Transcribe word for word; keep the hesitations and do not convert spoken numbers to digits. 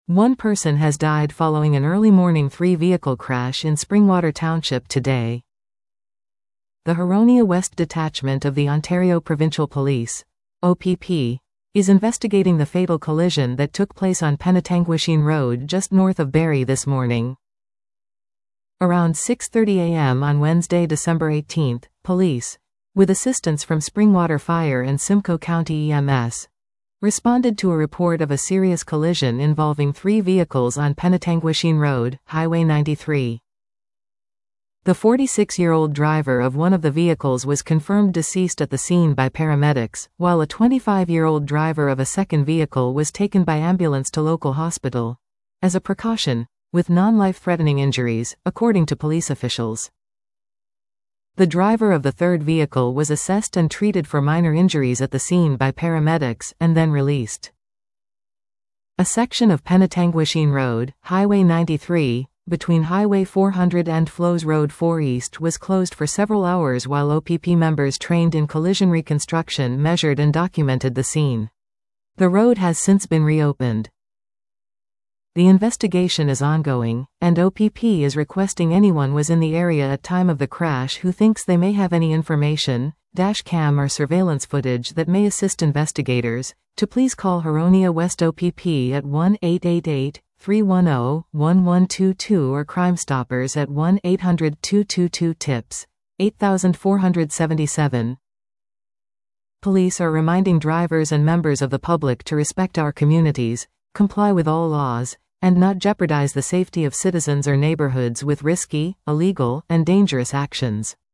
One person has died following an early morning three-vehicle crash in Springwater Township today. The Huronia West Detachment of the Ontario Provincial Police, O P P, is investigating the fatal collision that took place on Penetanguishene Road just north of Barrie this morning. Around six thirty a m on Wednesday, December eighteenth, police, with assistance from Springwater Fire and Simcoe County E M S, responded to a report of a serious collision involving three vehicles on Penetanguishene Road, Highway ninety-three. The forty-six-year-old driver of one of the vehicles was confirmed deceased at the scene by paramedics, while a twenty-five-year-old driver of a second vehicle was taken by ambulance to local hospital as a precaution, with non-life-threatening injuries, according to police officials. The driver of the third vehicle was assessed and treated for minor injuries at the scene by paramedics and then released. A section of Penetanguishene Road, Highway ninety-three, between Highway four hundred and Flows Road four East was closed for several hours while O P P members trained in collision reconstruction measured and documented the scene. The road has since been reopened. The investigation is ongoing, and O P P is requesting anyone was in the area at time of the crash who thinks they may have any information, dash cam or surveillance footage that may assist investigators, to please call Huronia West O P P at one eight eight eight, three one zero, one one two two or Crime Stoppers at one eight hundred, two two two, TIPS, eight four seven seven. Police are reminding drivers and members of the public to respect our communities, comply with all laws, and not jeopardize the safety of citizens or neighborhoods with risky, illegal, and dangerous actions.